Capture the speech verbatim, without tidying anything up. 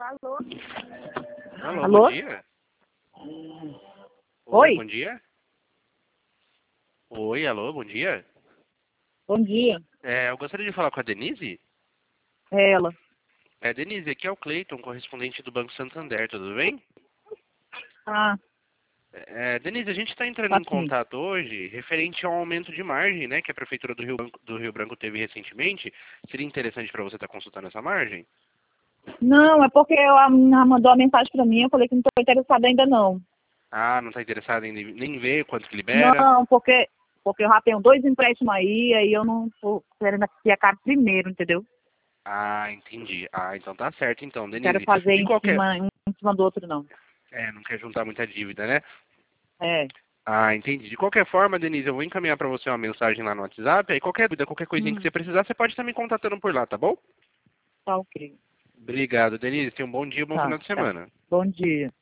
Alô? Alô, Alô? bom dia. Oi? Bom dia. Oi, alô, bom dia. Bom dia. É, eu gostaria de falar com a Denise. É ela. É, Denise, aqui é o Cleiton, correspondente do Banco Santander, tudo bem? Ah, É, Denise, a gente está entrando tá em sim. contato hoje referente ao aumento de margem, né, que a Prefeitura do Rio, Branco- do Rio Branco teve recentemente. Seria interessante para você estar consultando essa margem? Não, é porque a menina mandou uma mensagem pra mim, eu falei que não tô interessada ainda não. Ah, não está interessado em nem ver quanto que libera? Não, porque, porque eu já tenho dois empréstimos aí, aí eu não tô querendo aqui a cara primeiro, entendeu? Ah, entendi. Ah, então tá certo então, Não quero Denise. fazer De em qualquer... cima, um em cima do outro, não. É, não quer juntar muita dívida, né? É. Ah, entendi. De qualquer forma, Denise, eu vou encaminhar para você uma mensagem lá no WhatsApp. Aí qualquer dúvida, qualquer coisinha que Hum, você precisar, você pode estar me contatando por lá, tá bom? tá ok. Obrigado, Denise. Tenha um bom dia, bom Tá, final de tá. semana. Bom dia.